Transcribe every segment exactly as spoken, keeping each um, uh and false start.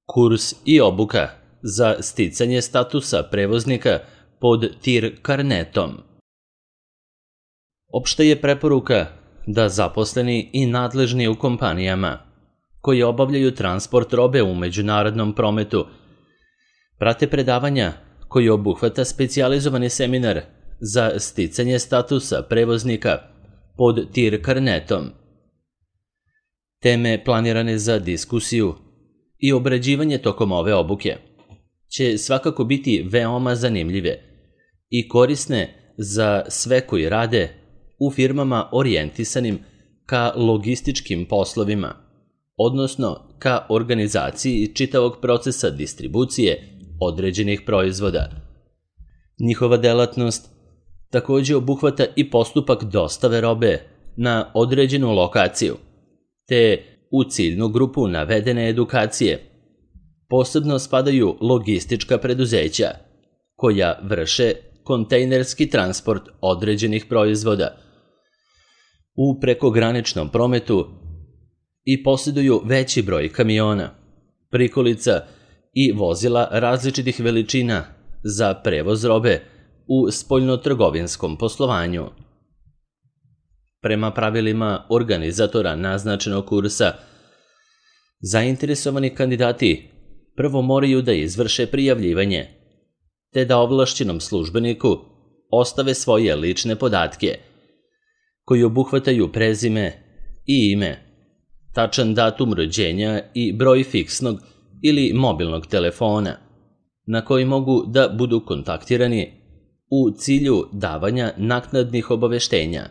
Kurs i obuka za sticanje statusa prevoznika pod tir karnetom. Opšta je preporuka da zaposleni i nadležni u kompanijama koji obavljaju transport robe u međunarodnom prometu prate predavanja koji obuhvata specijalizovani seminar za sticanje statusa prevoznika pod tir karnetom. Teme planirane za diskusiju i obrađivanje tokom ove obuke će svakako biti veoma zanimljive i korisne za sve koji rade u firmama orijentisanim ka logističkim poslovima, odnosno ka organizaciji čitavog procesa distribucije određenih proizvoda. Njihova delatnost takođe obuhvata i postupak dostave robe na određenu lokaciju, te u ciljnu grupu navedene edukacije posebno spadaju logistička preduzeća koja vrše kontejnerski transport određenih proizvoda u prekograničnom prometu i posjeduju veći broj kamiona, prikolica i vozila različitih veličina za prevoz robe u spoljnotrgovinskom poslovanju. Prema pravilima organizatora naznačenog kursa, zainteresovani kandidati prvo moraju da izvrše prijavljivanje, te da ovlašćenom službeniku ostave svoje lične podatke, koji obuhvataju prezime i ime, tačan datum rođenja i broj fiksnog ili mobilnog telefona, na koji mogu da budu kontaktirani u cilju davanja naknadnih obaveštenja.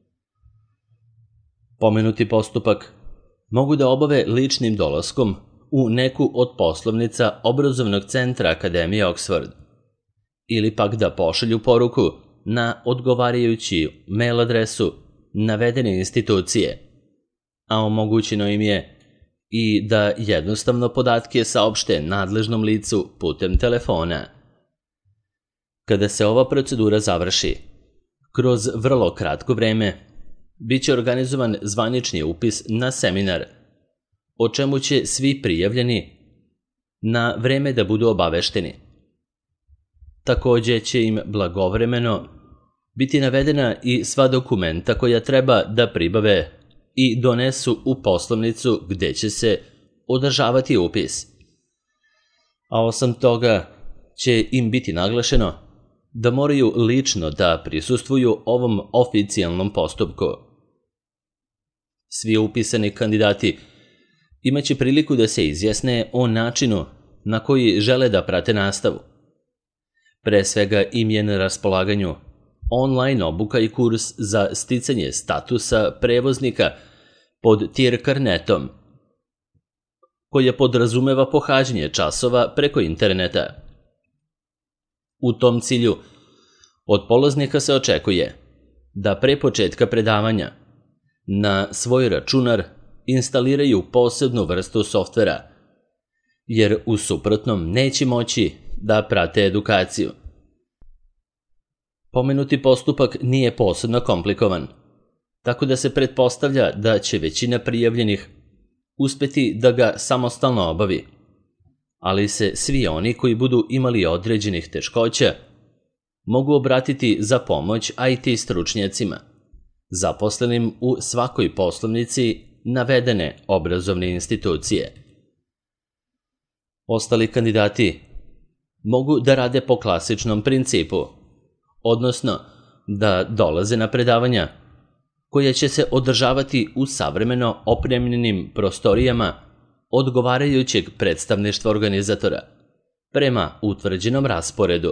Pomenuti postupak mogu da obave ličnim dolaskom u neku od poslovnica obrazovnog centra Akademije Oxford ili pak da pošalju poruku na odgovarajući mail adresu navedene institucije, a omogućeno im je i da jednostavno podatke saopšte nadležnom licu putem telefona. Kada se ova procedura završi, kroz vrlo kratko vreme biće organizovan zvanični upis na seminar, o čemu će svi prijavljeni na vreme da budu obavešteni. Takođe će im blagovremeno biti navedena i sva dokumenta koja treba da pribave i donesu u poslovnicu gde će se održavati upis. A osim toga će im biti naglašeno da moraju lično da prisustvuju ovom oficijalnom postupku. Svi upisani kandidati imaće priliku da se izjasne o načinu na koji žele da prate nastavu. Pre svega im je na raspolaganju online obuka i kurs za sticanje statusa prevoznika pod tir karnetom, koja podrazumeva pohađanje časova preko interneta. U tom cilju od polaznika se očekuje da pre početka predavanja na svoj računar instaliraju posebnu vrstu softvera, jer u suprotnom neće moći da prate edukaciju. Pomenuti postupak nije posebno komplikovan, tako da se pretpostavlja da će većina prijavljenih uspeti da ga samostalno obavi, ali se svi oni koji budu imali određenih teškoća mogu obratiti za pomoć I T stručnjacima, zaposlenim u svakoj poslovnici navedene obrazovne institucije. Ostali kandidati mogu da rade po klasičnom principu, odnosno da dolaze na predavanja koja će se održavati u savremeno opremljenim prostorijama odgovarajućeg predstavništva organizatora prema utvrđenom rasporedu.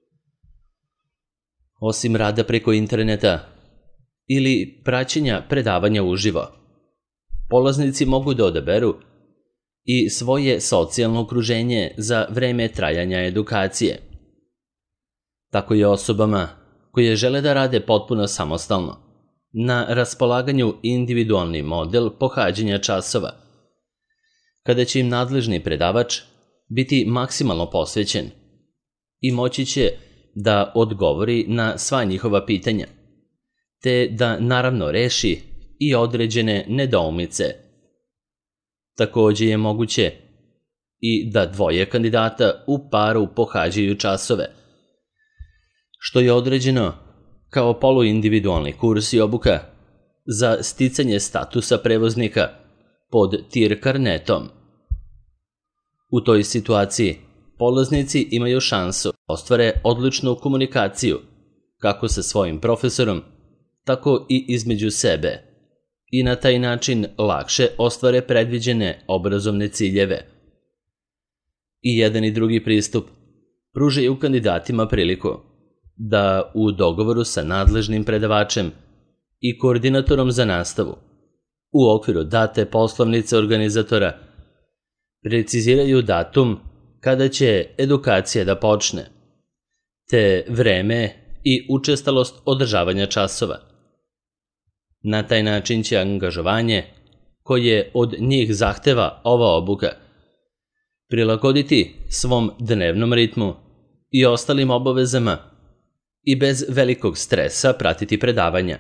Osim rada preko interneta ili praćenja predavanja uživo, polaznici mogu da odaberu i svoje socijalno okruženje za vreme trajanja edukacije. Tako je osobama koje žele da rade potpuno samostalno na raspolaganju individualni model pohađanja časova, kada će im nadležni predavač biti maksimalno posvećen i moći će da odgovori na sva njihova pitanja, te da naravno reši i određene nedoumice. Takođe je moguće i da dvoje kandidata u paru pohađaju časove, što je određeno kao poluindividualni kurs i obuka za sticanje statusa prevoznika pod tir karnetom. U toj situaciji polaznici imaju šansu da ostvare odličnu komunikaciju kako sa svojim profesorom, tako i između sebe i na taj način lakše ostvare predviđene obrazovne ciljeve. I jedan i drugi pristup pružaju kandidatima priliku da u dogovoru sa nadležnim predavačem i koordinatorom za nastavu u okviru date poslovnice organizatora preciziraju datum kada će edukacija da počne, te vreme i učestalost održavanja časova. Na taj način će angažovanje koje od njih zahteva ova obuka prilagoditi svom dnevnom ritmu i ostalim obavezama i bez velikog stresa pratiti predavanja.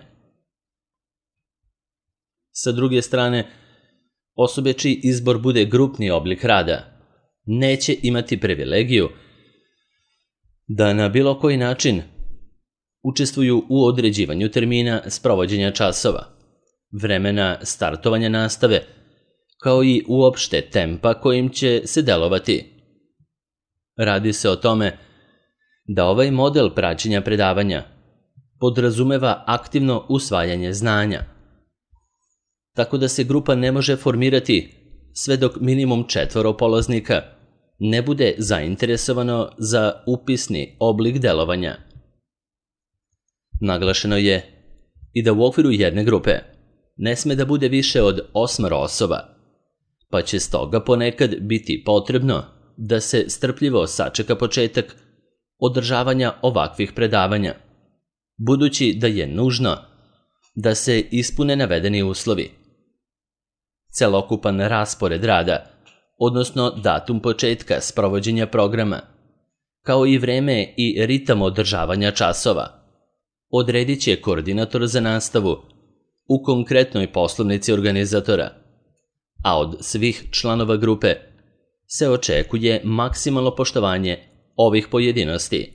Sa druge strane, osobe čiji izbor bude grupni oblik rada neće imati privilegiju da na bilo koji način učestvuju u određivanju termina sprovođenja časova, vremena startovanja nastave, kao i uopšte tempa kojim će se delovati. Radi se o tome da ovaj model praćenja predavanja podrazumeva aktivno usvajanje znanja, tako da se grupa ne može formirati sve dok minimum četvoro polaznika ne bude zainteresovano za upisni oblik delovanja. Naglašeno je i da u okviru jedne grupe ne sme da bude više od osmoro osoba, pa će stoga ponekad biti potrebno da se strpljivo sačeka početak održavanja ovakvih predavanja, budući da je nužno da se ispune navedeni uslovi. Celokupan raspored rada, odnosno datum početka sprovođenja programa, kao i vreme i ritam održavanja časova, odredit će koordinator za nastavu u konkretnoj poslovnici organizatora, a od svih članova grupe se očekuje maksimalno poštovanje ovih pojedinosti.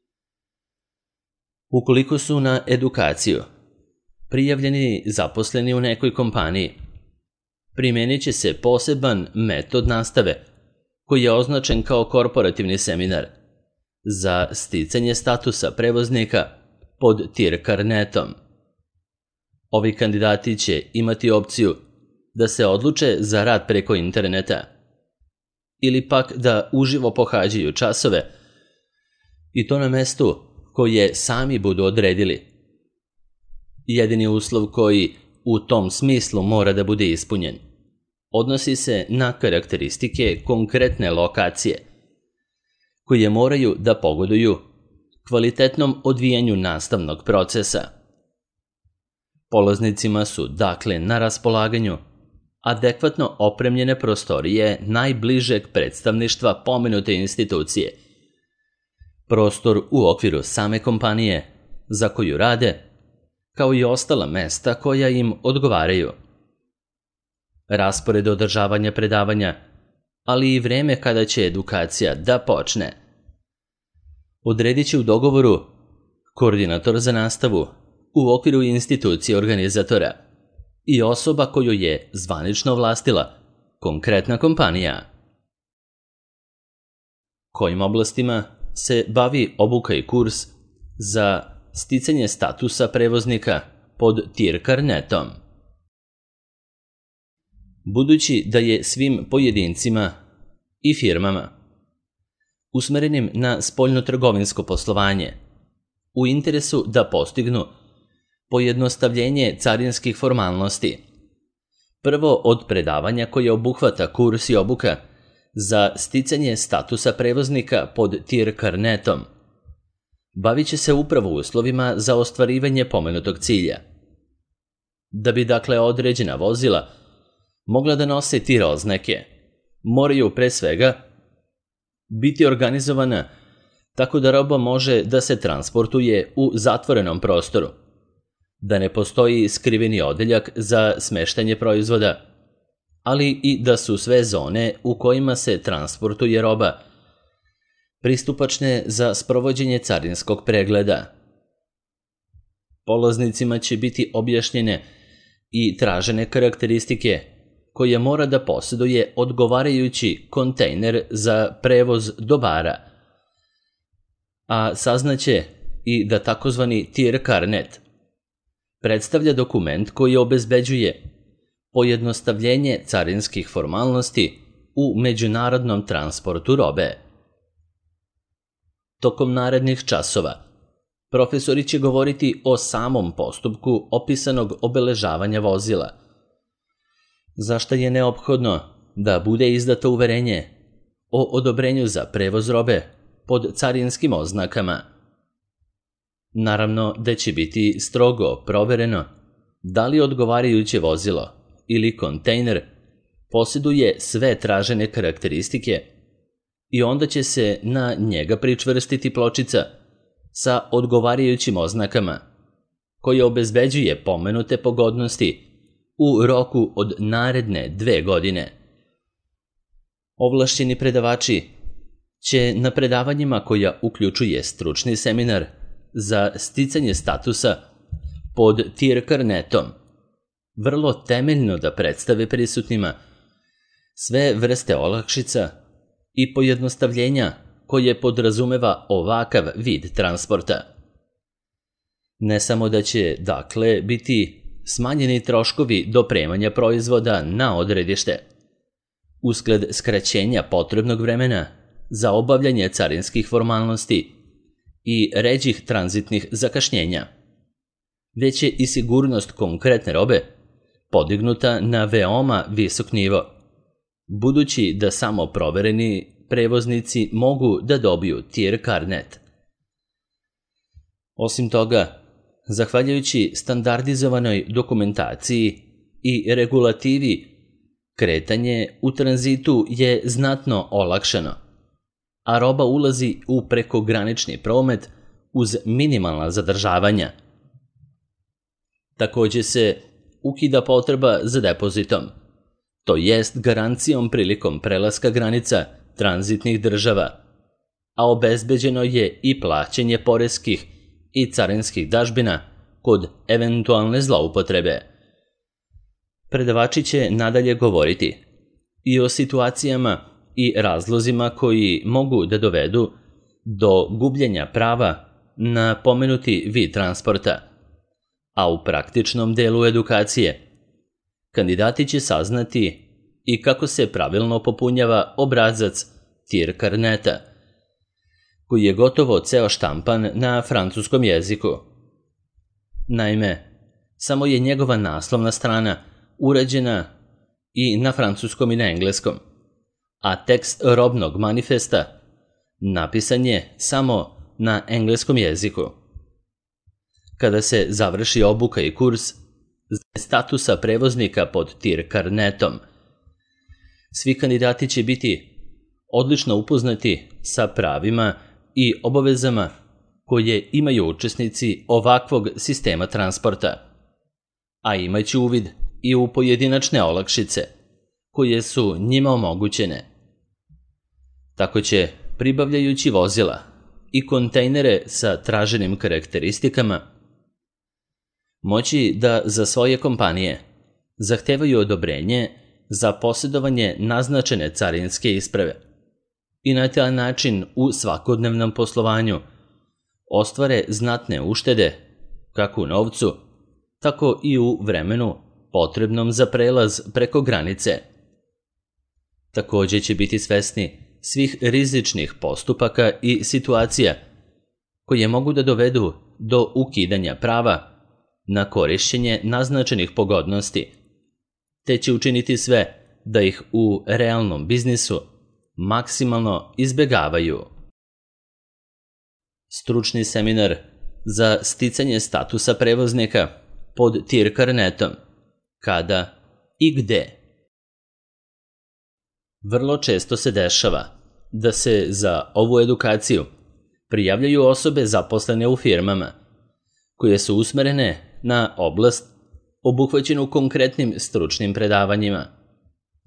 Ukoliko su na edukaciju prijavljeni zaposleni u nekoj kompaniji, primenit će se poseban metod nastave koji je označen kao korporativni seminar za sticanje statusa prevoznika pod tir karnetom. Ovi kandidati će imati opciju da se odluče za rad preko interneta ili pak da uživo pohađaju časove i to na mestu koje sami budu odredili. Jedini uslov koji u tom smislu mora da bude ispunjen odnosi se na karakteristike konkretne lokacije koje moraju da pogoduju kvalitetnom odvijanju nastavnog procesa. Polaznicima su dakle na raspolaganju adekvatno opremljene prostorije najbližeg predstavništva pomenute institucije, prostor u okviru same kompanije za koju rade, kao i ostala mesta koja im odgovaraju. Raspored održavanja predavanja, ali i vreme kada će edukacija da počne, odredit će u dogovoru koordinator za nastavu u okviru institucije organizatora i osoba koju je zvanično ovlastila konkretna kompanija. Kojim oblastima se bavi obuka i kurs za sticanje statusa prevoznika pod tir karnetom? Budući da je svim pojedincima i firmama usmerenim na spoljnotrgovinsko poslovanje u interesu da postignu pojednostavljenje carinskih formalnosti, prvo od predavanja koje obuhvata kurs i obuka za sticanje statusa prevoznika pod tir karnetom, bavit će se upravo uslovima za ostvarivanje pomenutog cilja. Da bi dakle određena vozila mogla da nose tir oznake, moraju pre svega biti organizovana tako da roba može da se transportuje u zatvorenom prostoru, da ne postoji skriveni odeljak za smeštanje proizvoda, ali i da su sve zone u kojima se transportuje roba pristupačne za sprovođenje carinskog pregleda. Polaznicima će biti objašnjene i tražene karakteristike koje mora da posjeduje odgovarajući kontejner za prevoz dobara, a saznaće i da takozvani Tier Karnet predstavlja dokument koji obezbeđuje pojednostavljenje carinskih formalnosti u međunarodnom transportu robe. Tokom narednih časova profesori će govoriti o samom postupku opisanog obeležavanja vozila, zašto je neophodno da bude izdato uverenje o odobrenju za prevoz robe pod carinskim oznakama. Naravno da će biti strogo provereno da li odgovarajuće vozilo ili kontejner posjeduje sve tražene karakteristike i onda će se na njega pričvrstiti pločica sa odgovarajućim oznakama koje obezbeđuje pomenute pogodnosti u roku od naredne dve godine. Ovlašćeni predavači će na predavanjima koja uključuje stručni seminar za sticanje statusa pod Tier Karnetom vrlo temeljno da predstave prisutnima sve vrste olakšica i pojednostavljenja koje podrazumeva ovakav vid transporta. Ne samo da će, dakle, biti smanjeni troškovi dopremanja proizvoda na odredište, usled skraćenja potrebnog vremena za obavljanje carinskih formalnosti i ređih tranzitnih zakašnjenja, već je i sigurnost konkretne robe podignuta na veoma visok nivo, budući da samo provereni prevoznici mogu da dobiju Tier Karnet. Osim toga, zahvaljujući standardizovanoj dokumentaciji i regulativi, kretanje u tranzitu je znatno olakšano, a roba ulazi u prekogranični promet uz minimalna zadržavanja. Također se ukida potreba za depozitom, to jest garancijom prilikom prelaska granica tranzitnih država, a obezbeđeno je i plaćanje poreskih i carinskih dažbina kod eventualne zloupotrebe. Predavači će nadalje govoriti i o situacijama i razlozima koji mogu da dovedu do gubljenja prava na pomenuti vid transporta, a u praktičnom delu edukacije kandidati će saznati i kako se pravilno popunjava obrazac Tier Karneta, koji je gotovo ceo štampan na francuskom jeziku. Naime, samo je njegova naslovna strana urađena i na francuskom i na engleskom, a tekst robnog manifesta napisan je samo na engleskom jeziku. Kada se završi obuka i kurs statusa prevoznika pod Tier Karnetom, svi kandidati će biti odlično upoznati sa pravima i obavezama koje imaju učesnici ovakvog sistema transporta, a imaće uvid i u pojedinačne olakšice koje su njima omogućene. Tako će, pribavljajući vozila i kontejnere sa traženim karakteristikama, moći da za svoje kompanije zahtevaju odobrenje za posjedovanje naznačene carinske isprave i na taj način u svakodnevnom poslovanju ostvare znatne uštede kako u novcu, tako i u vremenu potrebnom za prelaz preko granice. Također će biti svesni svih rizičnih postupaka i situacija koje mogu da dovedu do ukidanja prava na korišćenje naznačenih pogodnosti, te će učiniti sve da ih u realnom biznisu maksimalno izbegavaju. Stručni seminar za sticanje statusa prevoznika pod Tier Karnetom. Kada i gde? Vrlo često se dešava da se za ovu edukaciju prijavljaju osobe zaposlene u firmama koje su usmerene na oblast obuhvaćenu konkretnim stručnim predavanjima,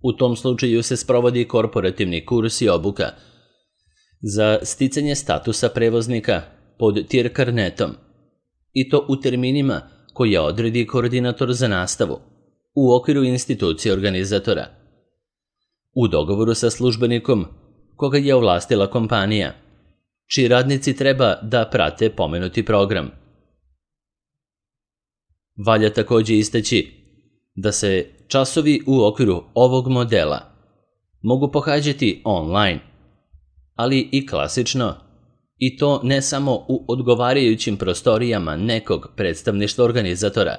U tom slučaju se sprovodi korporativni kurs i obuka za sticanje statusa prevoznika pod TIR karnetom, i to u terminima koje odredi koordinator za nastavu u okviru institucije organizatora, u dogovoru sa službenikom koga je ovlastila kompanija, čiji radnici treba da prate pomenuti program. Valja takođe istaći da se časovi u okviru ovog modela mogu pohađati online, ali i klasično, i to ne samo u odgovarajućim prostorijama nekog predstavništva organizatora.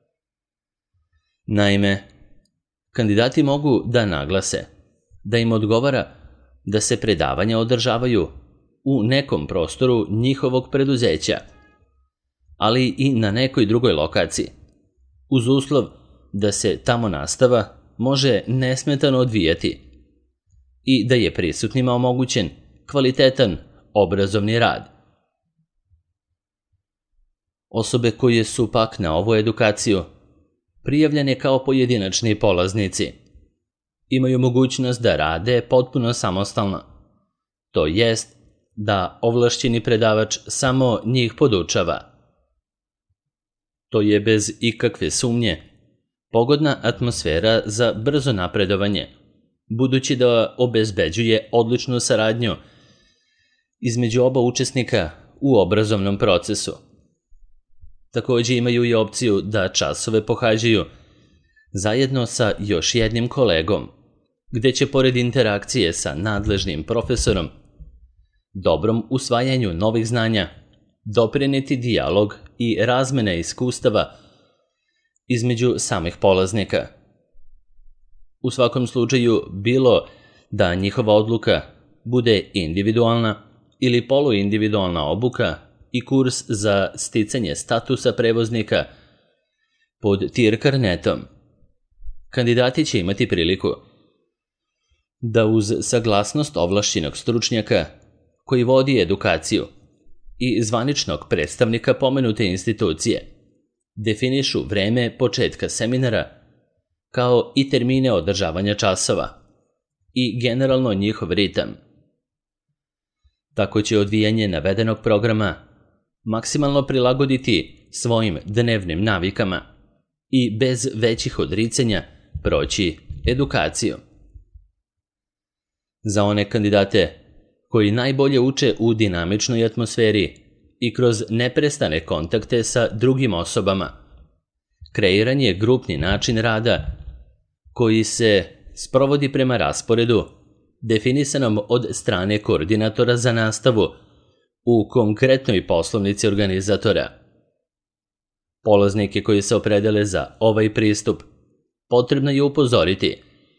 Naime, kandidati mogu da naglase da im odgovara da se predavanja održavaju u nekom prostoru njihovog preduzeća, ali i na nekoj drugoj lokaciji, uz uslov da se tamo nastava može nesmetano odvijati i da je prisutnima omogućen kvalitetan obrazovni rad. Osobe koje su pak na ovu edukaciju prijavljene kao pojedinačni polaznici imaju mogućnost da rade potpuno samostalno, to jest da ovlašćeni predavač samo njih podučava. To je bez ikakve sumnje pogodna atmosfera za brzo napredovanje, budući da obezbeđuje odličnu saradnju između oba učesnika u obrazovnom procesu. Takođe imaju i opciju da časove pohađaju zajedno sa još jednim kolegom, gde će pored interakcije sa nadležnim profesorom, dobrom usvajanju novih znanja, doprineti dijalog i razmena iskustava između samih polaznika. U svakom slučaju, bilo da njihova odluka bude individualna ili poluindividualna obuka i kurs za sticanje statusa prevoznika pod TIR karnetom, kandidati će imati priliku da uz saglasnost ovlašćenog stručnjaka koji vodi edukaciju i zvaničnog predstavnika pomenute institucije definišu vreme početka seminara kao i termine održavanja časova i generalno njihov ritam. Tako će odvijanje navedenog programa maksimalno prilagoditi svojim dnevnim navikama i bez većih odricanja proći edukaciju. Za one kandidate koji najbolje uče u dinamičnoj atmosferi i kroz neprestane kontakte sa drugim osobama, kreiran je grupni način rada koji se sprovodi prema rasporedu definisanom od strane koordinatora za nastavu u konkretnoj poslovnici organizatora. Polaznike koji se opredele za ovaj pristup potrebno je upozoriti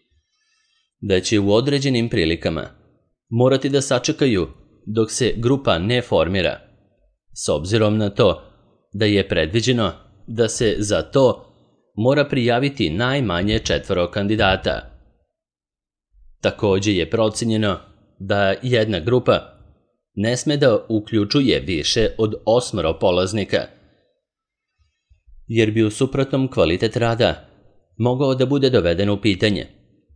da će u određenim prilikama morati da sačekaju dok se grupa ne formira, s obzirom na to da je predviđeno da se za to mora prijaviti najmanje četvoro kandidata. Takođe je procenjeno da jedna grupa ne sme da uključuje više od osmoro polaznika, jer bi u suprotnom kvalitet rada mogao da bude doveden u pitanje.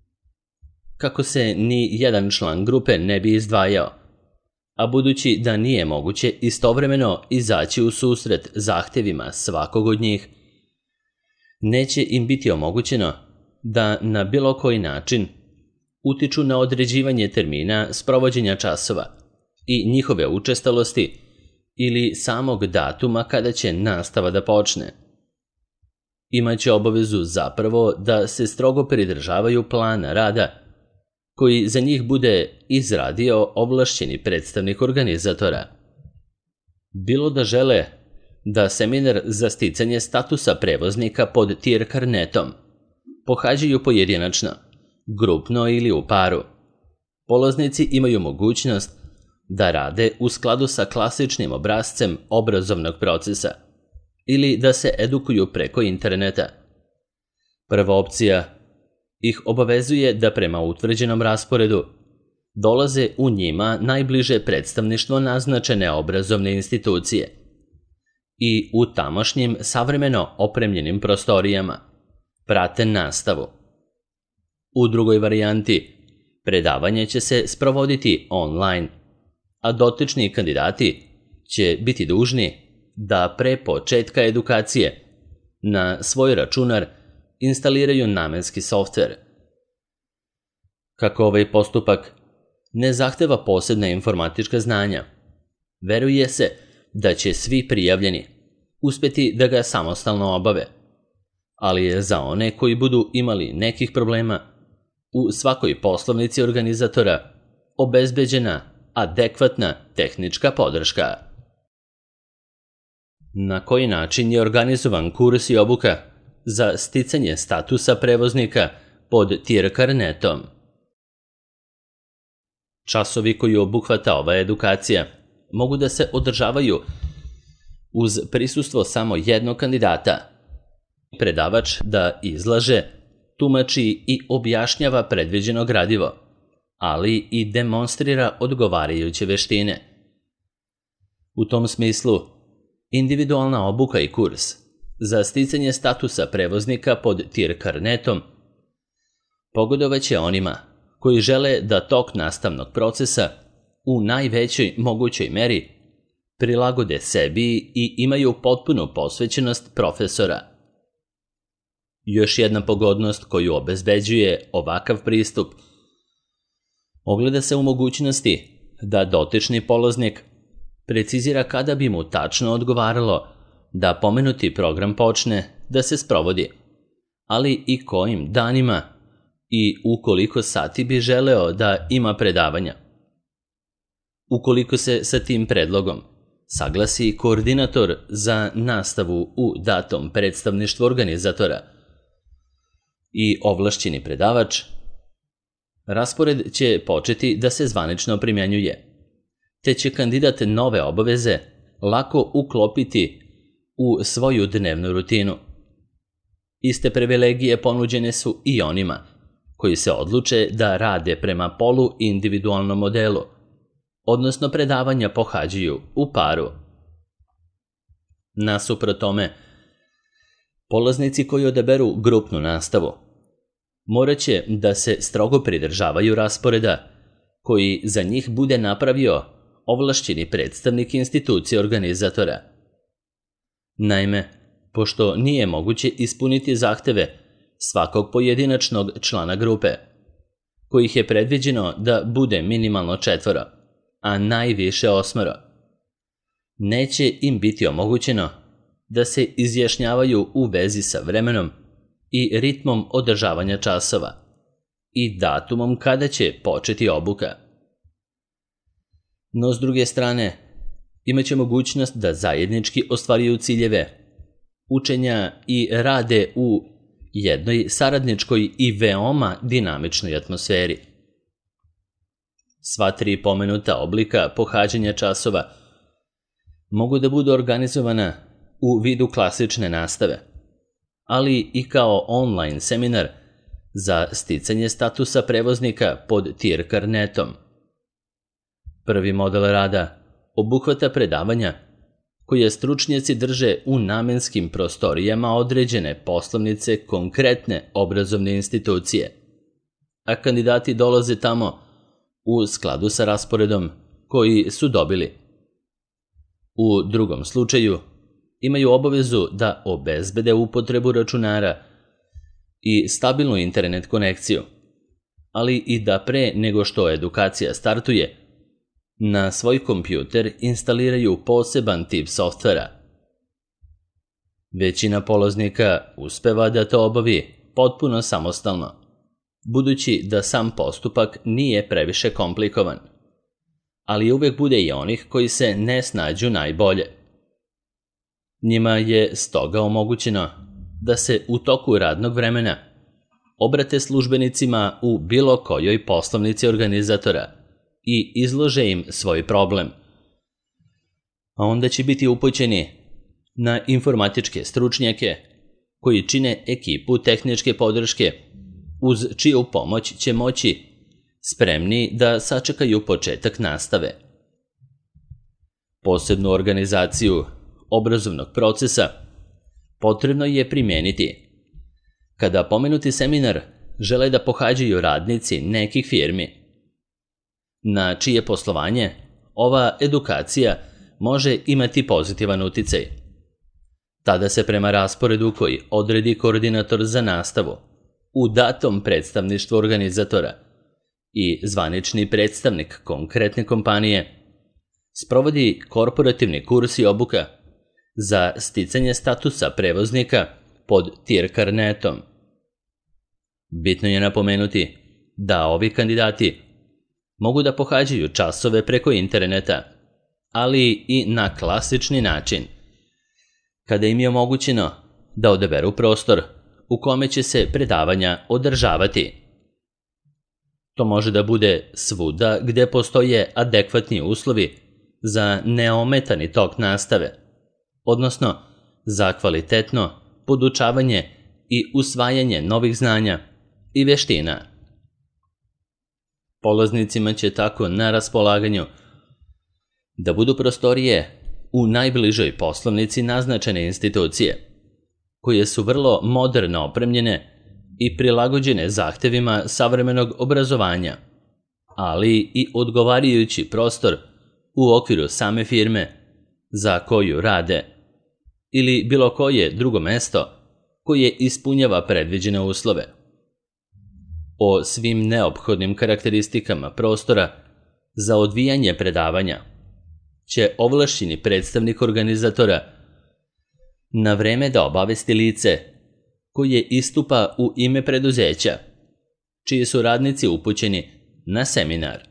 Kako se ni jedan član grupe ne bi izdvajao, a budući da nije moguće istovremeno izaći u susret zahtevima svakog od njih, neće im biti omogućeno da na bilo koji način utiču na određivanje termina sprovođenja časova i njihove učestalosti ili samog datuma kada će nastava da počne. Imaće obavezu zapravo da se strogo pridržavaju plana rada koji za njih bude izradio ovlašćeni predstavnik organizatora. Bilo da žele da seminar za sticanje statusa prevoznika pod TIR karnetom pohađaju pojedinačno, grupno ili u paru, polaznici imaju mogućnost da rade u skladu sa klasičnim obrascem obrazovnog procesa ili da se edukuju preko interneta. Prva opcija ih obavezuje da prema utvrđenom rasporedu dolaze u njima najbliže predstavništvo naznačene obrazovne institucije i u tamošnjim savremeno opremljenim prostorijama prate nastavu. U drugoj varijanti, predavanje će se sprovoditi online, a dotični kandidati će biti dužni da pre početka edukacije na svoj računar instaliraju namenski softver. Kako ovaj postupak ne zahteva posebna informatička znanja, veruje se da će svi prijavljeni uspjeti da ga samostalno obave, ali je za one koji budu imali nekih problema u svakoj poslovnici organizatora obezbeđena adekvatna tehnička podrška. Na koji način je organizovan kurs i obuka za sticanje statusa prevoznika pod T I R karnetom? Časovi koji obuhvata ova edukacija mogu da se održavaju uz prisustvo samo jednog kandidata. Predavač da izlaže, tumači i objašnjava predviđeno gradivo, ali i demonstrira odgovarajuće veštine. U tom smislu, individualna obuka i kurs za sticanje statusa prevoznika pod T I R karnetom pogodovaće onima koji žele da tok nastavnog procesa u najvećoj mogućoj meri prilagode sebi i imaju potpunu posvećenost profesora. Još jedna pogodnost koju obezbeđuje ovakav pristup ogleda se u mogućnosti da dotični polaznik precizira kada bi mu tačno odgovaralo da pomenuti program počne da se sprovodi, ali i kojim danima i u koliko sati bi želeo da ima predavanja. Ukoliko se sa tim predlogom saglasi koordinator za nastavu u datom predstavništvu organizatora i ovlašćeni predavač, raspored će početi da se zvanično primjenjuje, te će kandidat nove obaveze lako uklopiti u svoju dnevnu rutinu. Iste privilegije ponuđene su i onima koji se odluče da rade prema polu individualnom modelu, odnosno predavanja pohađaju u paru. Nasuprot tome, polaznici koji odaberu grupnu nastavu morat će da se strogo pridržavaju rasporeda koji za njih bude napravio ovlašćeni predstavnik institucije organizatora. Naime, pošto nije moguće ispuniti zahteve svakog pojedinačnog člana grupe, kojih je predviđeno da bude minimalno četvoro, a najviše osmoro, neće im biti omogućeno da se izjašnjavaju u vezi sa vremenom i ritmom održavanja časova i datumom kada će početi obuka. No, s druge strane, imaće mogućnost da zajednički ostvaruju ciljeve učenja i rade u jednoj saradničkoj i veoma dinamičnoj atmosferi. Sva tri pomenuta oblika pohađanja časova mogu da budu organizovana u vidu klasične nastave, ali i kao online seminar za sticanje statusa prevoznika pod T I R karnetom. Prvi model rada obuhvata predavanja koje stručnjaci drže u namenskim prostorijama određene poslovnice konkretne obrazovne institucije, a kandidati dolaze tamo u skladu sa rasporedom koji su dobili. U drugom slučaju imaju obavezu da obezbede upotrebu računara i stabilnu internet konekciju, ali i da pre nego što edukacija startuje, na svoj kompjuter instaliraju poseban tip softvera. Većina polaznika uspeva da to obavi potpuno samostalno, budući da sam postupak nije previše komplikovan, ali uvek bude i onih koji se ne snađu najbolje. Njima je stoga omogućeno da se u toku radnog vremena obrate službenicima u bilo kojoj poslovnici organizatora i izlože im svoj problem. A onda će biti upućeni na informatičke stručnjake koji čine ekipu tehničke podrške, uz čiju pomoć će moći spremni da sačekaju početak nastave. Posebnu organizaciju obrazovnog procesa potrebno je primijeniti kada pomenuti seminar žele da pohađaju radnici nekih firmi, na čije poslovanje ova edukacija može imati pozitivan uticaj. Tada se prema rasporedu koji odredi koordinator za nastavu u datom predstavništvu organizatora i zvanični predstavnik konkretne kompanije sprovodi korporativni kurs i obuka za sticanje statusa prevoznika pod Tier karnetom. Bitno je napomenuti da ovi kandidati mogu da pohađaju časove preko interneta, ali i na klasični način, kada im je omogućeno da odaberu prostor u kome će se predavanja održavati. To može da bude svuda gde postoje adekvatni uslovi za neometani tok nastave, odnosno za kvalitetno podučavanje i usvajanje novih znanja i veština. Polaznicima će tako na raspolaganju da budu prostorije u najbližoj poslovnici naznačene institucije, koje su vrlo moderno opremljene i prilagođene zahtevima savremenog obrazovanja, ali i odgovarajući prostor u okviru same firme za koju rade ili bilo koje drugo mesto koje ispunjava predviđene uslove. O svim neophodnim karakteristikama prostora za odvijanje predavanja će ovlašćeni predstavnik organizatora na vreme da obavesti lice koje istupa u ime preduzeća, čiji su radnici upućeni na seminar.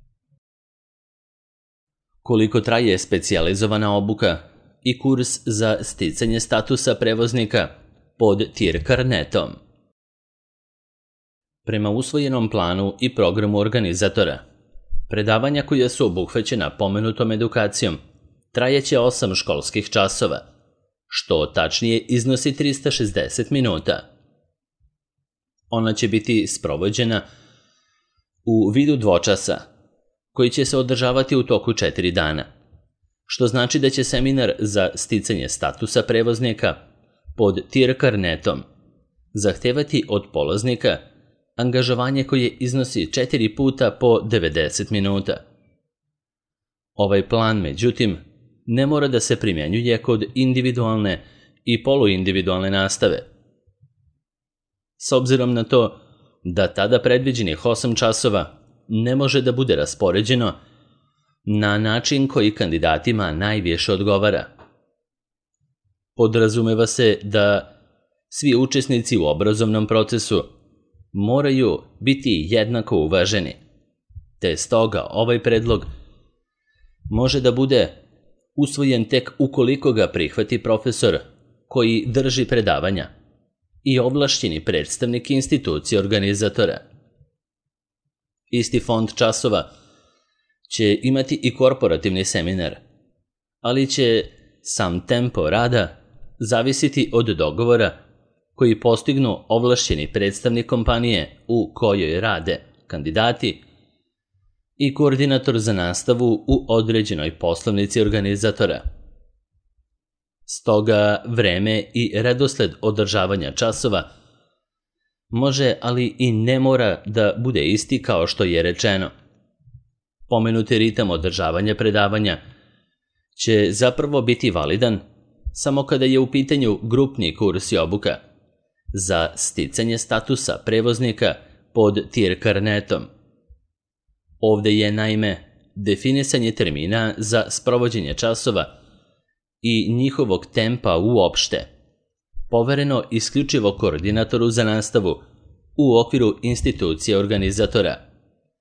Koliko traje specijalizovana obuka i kurs za sticanje statusa prevoznika pod Tier karnetom? Prema usvojenom planu i programu organizatora, predavanja koja su obuhvaćena pomenutom edukacijom trajeće osam školskih časova, što tačnije iznosi trista šezdeset minuta. Ona će biti sprovođena u vidu dvočasa, koji će se održavati u toku četiri dana, što znači da će seminar za sticanje statusa prevoznika pod Tier karnetom zahtevati od polaznika angažovanje koje iznosi četiri puta po devedeset minuta. Ovaj plan, međutim, ne mora da se primjenjuje kod individualne i poluindividualne nastave. S obzirom na to da tada predviđenih osam časova ne može da bude raspoređeno na način koji kandidatima najviše odgovara. Podrazumeva se da svi učesnici u obrazovnom procesu moraju biti jednako uvaženi, te stoga ovaj predlog može da bude usvojen tek ukoliko ga prihvati profesor koji drži predavanja i ovlašćeni predstavnik institucije organizatora. Isti fond časova će imati i korporativni seminar, ali će sam tempo rada zavisiti od dogovora koji postignu ovlašćeni predstavnik kompanije u kojoj rade kandidati i koordinator za nastavu u određenoj poslovnici organizatora. Stoga vreme i redosled održavanja časova može, ali i ne mora da bude isti kao što je rečeno. Pomenuti ritam održavanja predavanja će zapravo biti validan samo kada je u pitanju grupni kurs i obuka za sticanje statusa prevoznika pod Tier karnetom. Ovde je, naime, definisanje termina za sprovođenje časova i njihovog tempa uopšte povereno isključivo koordinatoru za nastavu u okviru institucije organizatora,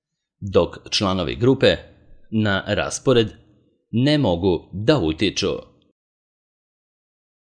dok članovi grupe na raspored ne mogu da utiču.